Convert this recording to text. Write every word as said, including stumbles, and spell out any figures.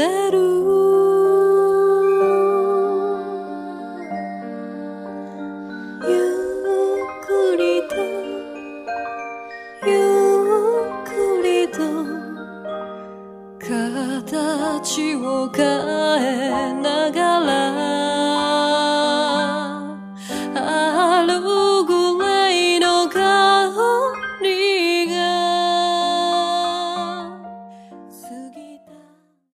れるゆっくりとゆっくりと形を変え